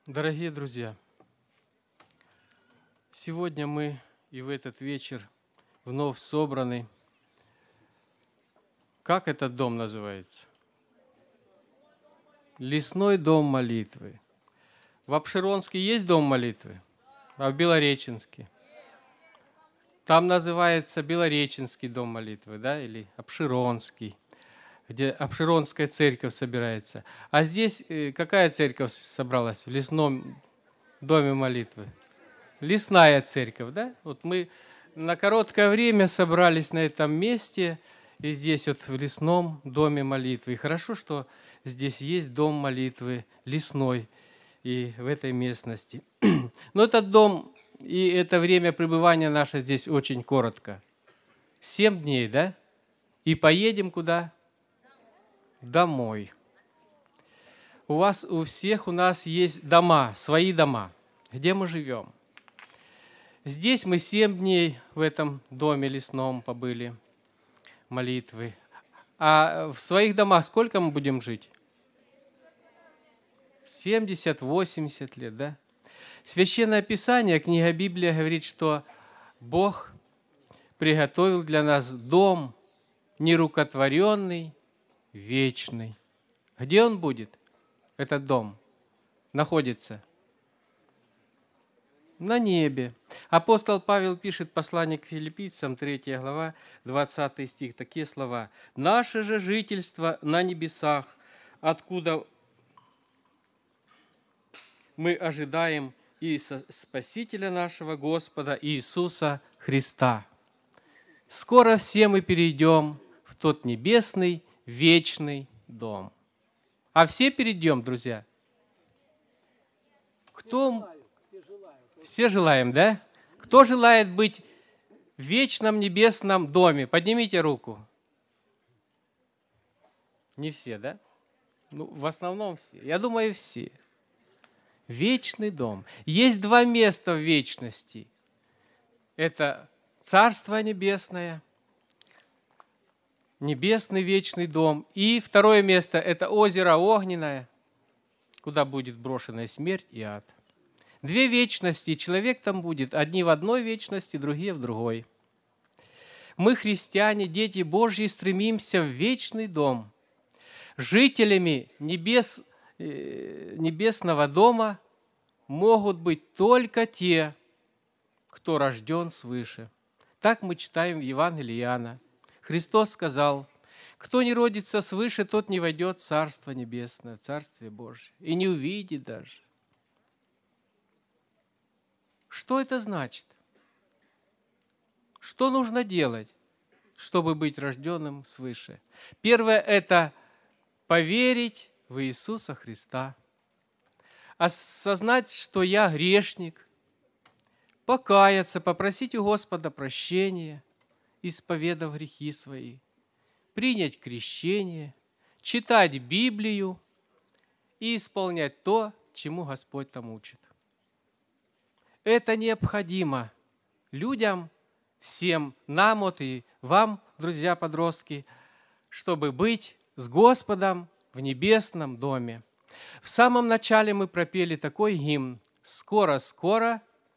Дорогие друзья, сегодня мы и в этот вечер вновь собраны. Как этот дом называется? Лесной дом молитвы. В Апшеронске есть дом молитвы? А в Белореченске? Там называется Белореченский дом молитвы, да, или Апшеронский, где Апшеронская церковь собирается. А здесь какая церковь собралась в лесном доме молитвы? Лесная церковь, да? Вот мы на короткое время собрались на этом месте, и здесь вот в лесном доме молитвы. И хорошо, что здесь есть дом молитвы лесной и в этой местности. Но этот дом и это время пребывания наше здесь очень коротко. 7 дней, да? И поедем куда? Домой. У всех у нас есть дома, свои дома, где мы живем. Здесь мы 7 дней в этом доме лесном побыли, молитвы. А в своих домах сколько мы будем жить? 70-80 лет, да? Священное Писание, книга Библия говорит, что Бог приготовил для нас дом нерукотворенный, вечный. Где он будет, этот дом, находится? На небе. Апостол Павел пишет послание к филиппийцам, 3 глава, 20 стих, такие слова. «Наше же жительство на небесах, откуда мы ожидаем и Спасителя нашего Господа Иисуса Христа». Скоро все мы перейдем в тот небесный, вечный дом. А все перейдем, друзья? Кто? Все желаем, да? Кто желает быть в вечном небесном доме? Поднимите руку. Не все, да? Ну, в основном все. Я думаю, все. Вечный дом. Есть 2 места в вечности. Это Царство Небесное, небесный вечный дом. И второе место – это озеро Огненное, куда будет брошена смерть и ад. 2 вечности, человек там будет, одни в одной вечности, другие в другой. Мы, христиане, дети Божьи, стремимся в вечный дом. Жителями небесного дома могут быть только те, кто рожден свыше. Так мы читаем в Евангелии Иоанна. Христос сказал: кто не родится свыше, тот не войдет в Царство Небесное, в Царствие Божие, и не увидит даже. Что это значит? Что нужно делать, чтобы быть рожденным свыше? Первое – это поверить в Иисуса Христа, осознать, что я грешник, покаяться, попросить у Господа прощения, исповедав грехи свои, принять крещение, читать Библию и исполнять то, чему Господь там учит. Это необходимо людям, всем нам вот и вам, друзья-подростки, чтобы быть с Господом в небесном доме. В самом начале мы пропели такой гимн: «Скоро-скоро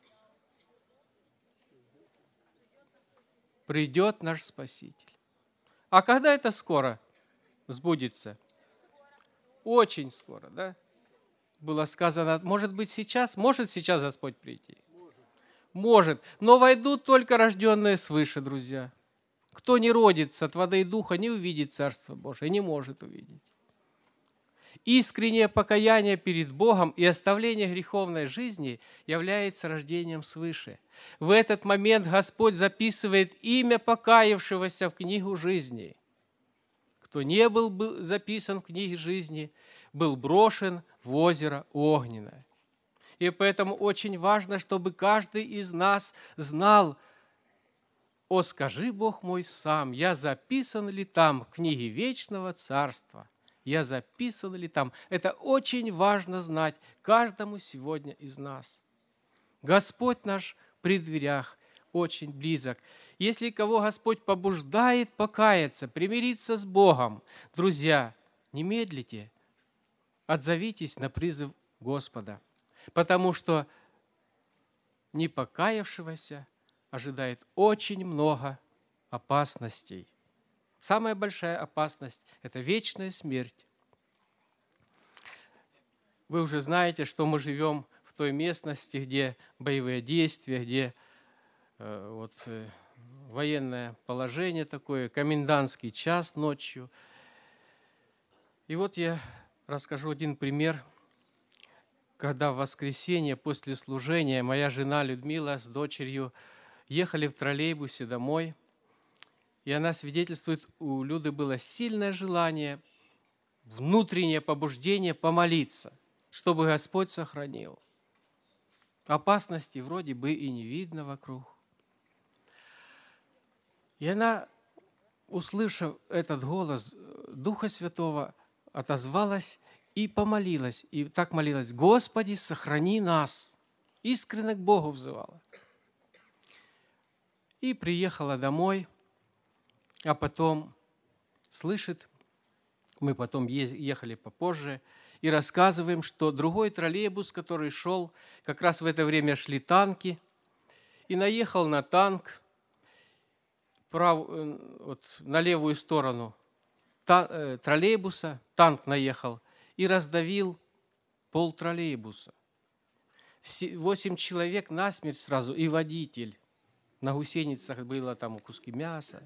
придет наш Спаситель». А когда это скоро сбудется? Очень скоро, да? Было сказано, может быть сейчас, может сейчас Господь прийти? Может, но войдут только рожденные свыше, друзья. Кто не родится от воды и духа, не увидит Царство Божие, не может увидеть. Искреннее покаяние перед Богом и оставление греховной жизни является рождением свыше. В этот момент Господь записывает имя покаявшегося в книгу жизни. Кто не был записан в книге жизни, был брошен в озеро Огненное. И поэтому очень важно, чтобы каждый из нас знал: «О, скажи, Бог мой сам, я записан ли там в книге вечного царства? Я записан ли там?» Это очень важно знать каждому сегодня из нас. Господь наш при дверях, очень близок. Если кого Господь побуждает покаяться, примириться с Богом, друзья, не медлите, отзовитесь на призыв Господа. потому что не покаявшегося ожидает очень много опасностей. Самая большая опасность – это вечная смерть. Вы уже знаете, что мы живем в той местности, где боевые действия, где военное положение такое, комендантский час ночью. И вот я расскажу один пример, когда в воскресенье после служения моя жена Людмила с дочерью ехали в троллейбусе домой, и она свидетельствует, у Люды было сильное желание, внутреннее побуждение помолиться, чтобы Господь сохранил. Опасности вроде бы и не видно вокруг. И она, услышав этот голос Духа Святого, отозвалась и помолилась. И так молилась: «Господи, сохрани нас!» Искренне к Богу взывала. И приехала домой, а потом слышит, мы потом ехали попозже, и рассказываем, что другой троллейбус, который шел, как раз в это время шли танки, и наехал на танк на левую сторону троллейбуса, танк наехал и раздавил пол троллейбуса. 8 человек насмерть сразу, и водитель. На гусеницах было там куски мяса.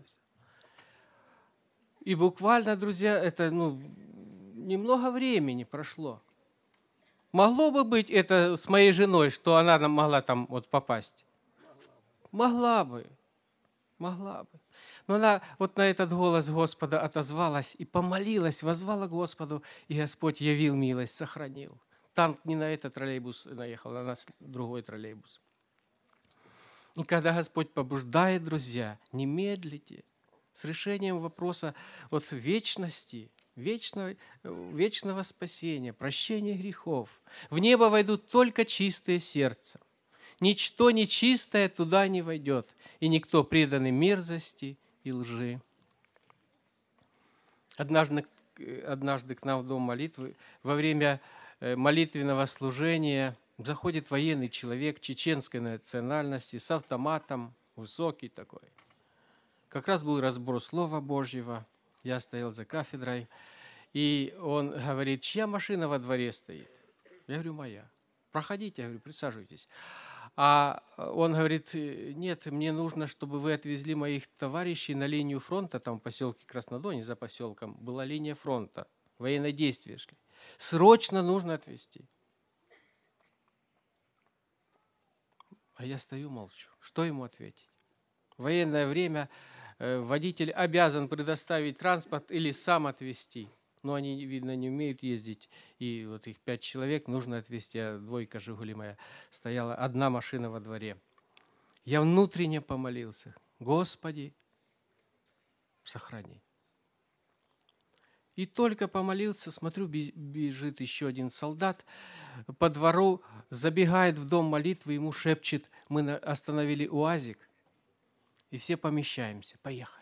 И буквально, друзья, это немного времени прошло. Могло бы быть это с моей женой, что она нам могла там попасть? Могла бы. Но она на этот голос Господа отозвалась и помолилась, воззвала к Господу, и Господь явил милость, сохранил. Танк не на этот троллейбус наехал, а на другой троллейбус. И когда Господь побуждает, друзья, не медлите с решением вопроса вечности, вечного спасения, прощения грехов. В небо войдут только чистые сердцем. Ничто нечистое туда не войдет, и никто преданный мерзости и лжи. Однажды к нам в дом молитвы во время молитвенного служения заходит военный человек чеченской национальности с автоматом, высокий такой. Как раз был разбор Слова Божьего, я стоял за кафедрой, и он говорит: чья машина во дворе стоит? Я говорю: моя. Проходите, я говорю, присаживайтесь. А он говорит: нет, мне нужно, чтобы вы отвезли моих товарищей на линию фронта, там в поселке Краснодоне, за поселком была линия фронта, военные действия шли. Срочно нужно отвезти. А я стою, молчу. Что ему ответить? В военное время водитель обязан предоставить транспорт или сам отвезти. Но они, видно, не умеют ездить. И их 5 человек нужно отвезти, а двойка «Жигули» моя стояла, одна машина во дворе. Я внутренне помолился: Господи, сохрани. И только помолился, смотрю, бежит еще один солдат по двору, забегает в дом молитвы, ему шепчет: мы остановили УАЗик, и все помещаемся, поехали.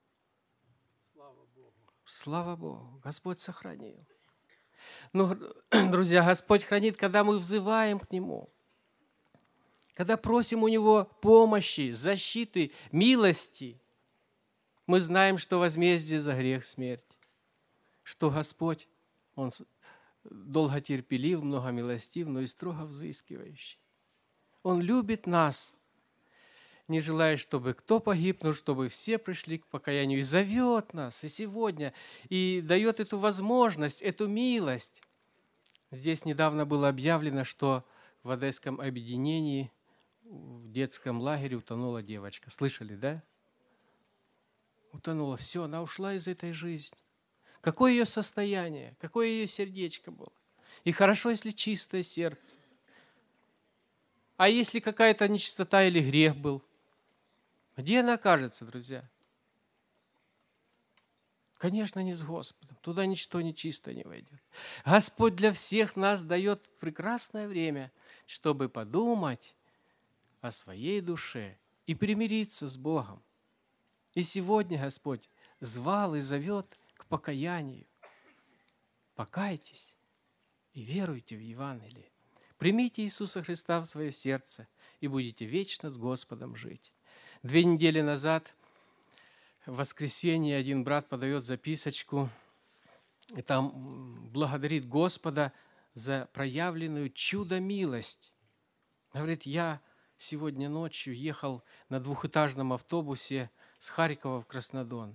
Слава Богу, Господь сохранил. Друзья, Господь хранит, когда мы взываем к Нему, когда просим у Него помощи, защиты, милости. Мы знаем, что возмездие за грех — смерть, что Господь, Он долготерпелив, многомилостив, но и строго взыскивающий. Он любит нас, не желая, чтобы кто погиб, но чтобы все пришли к покаянию. И зовет нас и сегодня, и дает эту возможность, эту милость. Здесь недавно было объявлено, что в Одесском объединении в детском лагере утонула девочка. Слышали, да? Утонула. Все, она ушла из этой жизни. Какое ее состояние, какое ее сердечко было. И хорошо, если чистое сердце. А если какая-то нечистота или грех был? Где она окажется, друзья? Конечно, не с Господом. Туда ничто нечистое не войдет. Господь для всех нас дает прекрасное время, чтобы подумать о своей душе и примириться с Богом. И сегодня Господь звал и зовет к покаянию. Покайтесь и веруйте в Евангелие. Примите Иисуса Христа в свое сердце и будете вечно с Господом жить. 2 недели назад, в воскресенье, один брат подает записочку, и там благодарит Господа за проявленную чудо-милость. Говорит, я сегодня ночью ехал на двухэтажном автобусе с Харькова в Краснодон.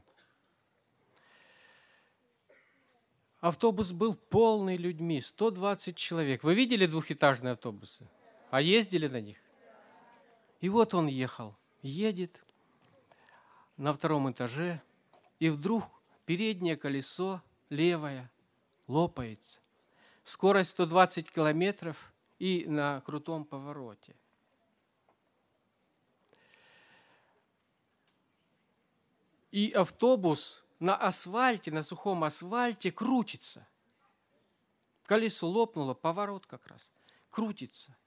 Автобус был полный людьми, 120 человек. Вы видели двухэтажные автобусы? А ездили на них? И вот он ехал, едет на 2 этаже, и вдруг переднее колесо, левое, лопается. Скорость 120 километров и на крутом повороте. И автобус на асфальте, на сухом асфальте крутится. Колесо лопнуло, поворот как раз, крутится.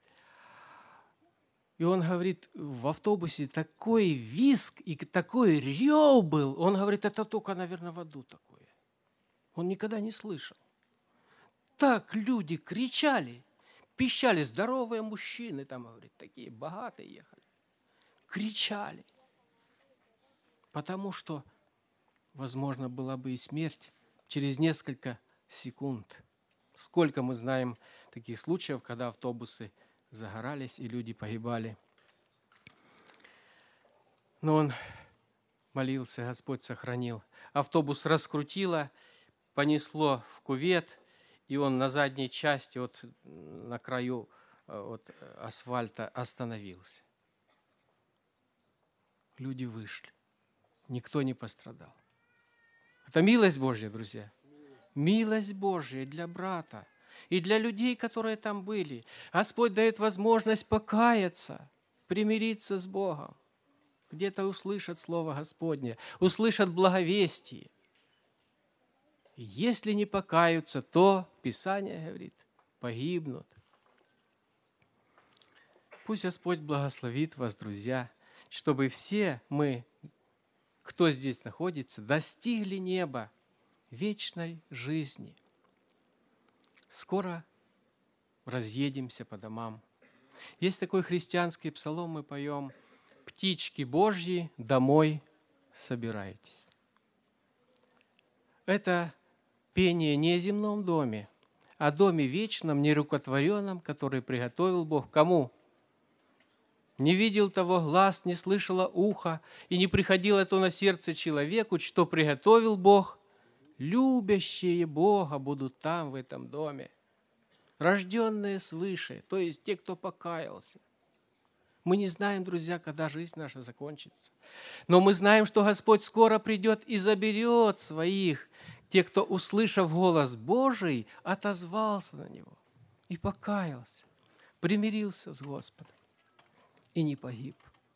И он говорит, в автобусе такой визг и такой рев был. Он говорит, это только, наверное, в аду такое. Он никогда не слышал. Так люди кричали, пищали, здоровые мужчины, там, говорит, такие богатые ехали. Кричали. Потому что возможно, была бы и смерть через несколько секунд. Сколько мы знаем таких случаев, когда автобусы загорались и люди погибали. Но он молился, Господь сохранил. Автобус раскрутило, понесло в кювет, и он на задней части, вот на краю вот, асфальта остановился. Люди вышли. Никто не пострадал. Это милость Божья, друзья. Милость Божья для брата и для людей, которые там были. Господь дает возможность покаяться, примириться с Богом. Где-то услышат Слово Господне, услышат благовестие. И если не покаются, то, Писание говорит, погибнут. Пусть Господь благословит вас, друзья, чтобы все мы, кто здесь находится, достигли неба, вечной жизни. Скоро разъедемся по домам. Есть такой христианский псалом, мы поем: «Птички Божьи, домой собирайтесь». Это пение не о земном доме, а о доме вечном, нерукотворенном, который приготовил Бог кому? Не видел того глаз, не слышало ухо, и не приходило то на сердце человеку, что приготовил Бог. Любящие Бога будут там, в этом доме. Рожденные свыше, то есть те, кто покаялся. Мы не знаем, друзья, когда жизнь наша закончится. Но мы знаем, что Господь скоро придет и заберет своих, те, кто, услышав голос Божий, отозвался на него и покаялся, примирился с Господом и не погиб.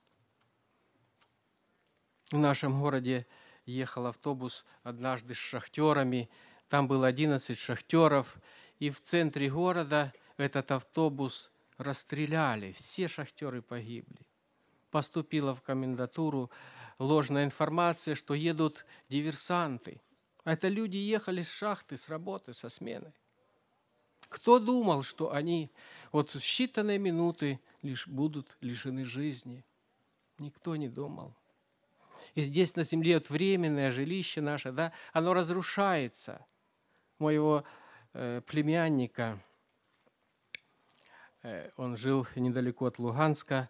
В нашем городе ехал автобус однажды с шахтерами. Там было 11 шахтеров. И в центре города этот автобус расстреляли. Все шахтеры погибли. Поступила в комендатуру ложная информация, что едут диверсанты. А это люди ехали с шахты, с работы, со смены. Кто думал, что они вот в считанные минуты лишь будут лишены жизни? Никто не думал. И здесь на земле вот временное жилище наше, да, оно разрушается. Моего племянника, он жил недалеко от Луганска,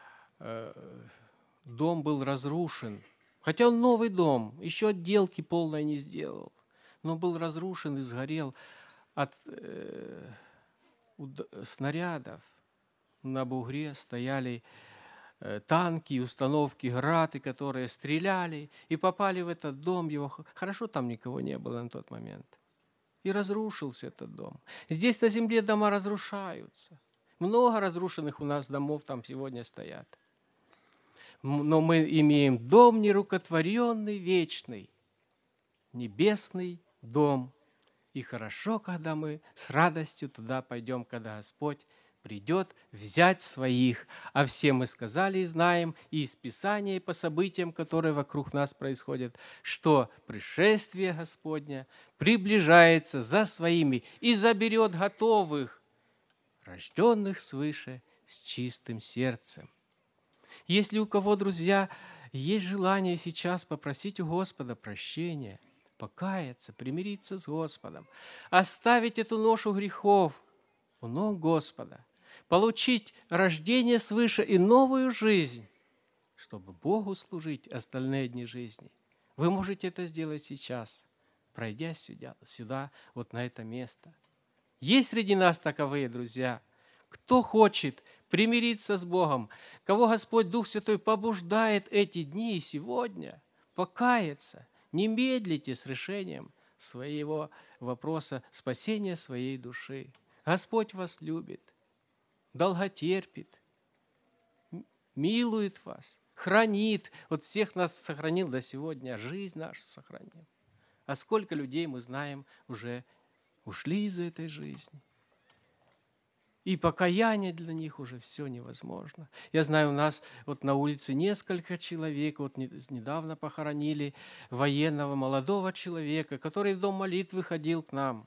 дом был разрушен. Хотя он новый дом, еще отделки полной не сделал, но был разрушен и сгорел от снарядов. На бугре стояли танки, установки «Град», которые стреляли и попали в этот дом. Его хорошо, там никого не было на тот момент. И разрушился этот дом. Здесь на земле дома разрушаются. Много разрушенных у нас домов там сегодня стоят. Но мы имеем дом нерукотворенный, вечный, небесный дом. И хорошо, когда мы с радостью туда пойдем, когда Господь придет взять своих. А все мы сказали и знаем и из Писания, и по событиям, которые вокруг нас происходят, что пришествие Господня приближается за своими и заберет готовых рожденных свыше с чистым сердцем. Если у кого, друзья, есть желание сейчас попросить у Господа прощения, покаяться, примириться с Господом, оставить эту ношу грехов у ног Господа, получить рождение свыше и новую жизнь, чтобы Богу служить остальные дни жизни, вы можете это сделать сейчас, пройдя сюда, вот на это место. Есть среди нас таковые, друзья, кто хочет примириться с Богом, кого Господь Дух Святой побуждает эти дни и сегодня покаяться, не медлите с решением своего вопроса спасения своей души. Господь вас любит, долготерпит, милует вас, хранит. Вот всех нас сохранил до сегодня, жизнь нашу сохранил. А сколько людей мы знаем уже ушли из этой жизни. И покаяние для них уже все невозможно. Я знаю, у нас вот на улице несколько человек, вот недавно похоронили военного молодого человека, который в дом молитвы ходил к нам,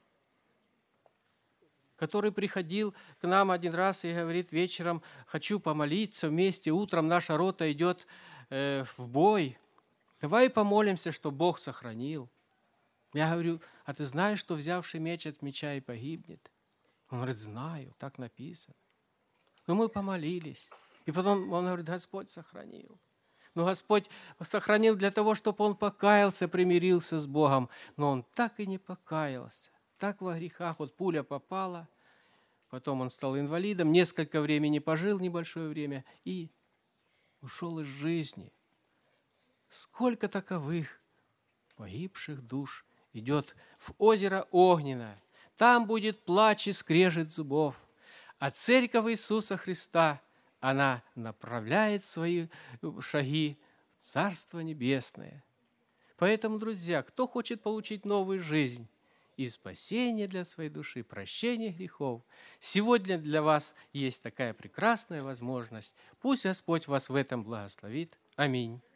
который приходил к нам один раз и говорит вечером: хочу помолиться вместе, утром наша рота идет в бой, давай помолимся, что Бог сохранил. Я говорю: а ты знаешь, что взявший меч от меча и погибнет? Он говорит: знаю, так написано. Но мы помолились. И потом он говорит: Господь сохранил. Но Господь сохранил для того, чтобы он покаялся, примирился с Богом. Но он так и не покаялся. Так во грехах, вот пуля попала, потом он стал инвалидом, несколько времени пожил, небольшое время, и ушел из жизни. Сколько таковых погибших душ идет в озеро Огненное. Там будет плач и скрежет зубов. А церковь Иисуса Христа, она направляет свои шаги в Царство Небесное. Поэтому, друзья, кто хочет получить новую жизнь и спасение для своей души, прощение грехов, сегодня для вас есть такая прекрасная возможность. Пусть Господь вас в этом благословит. Аминь.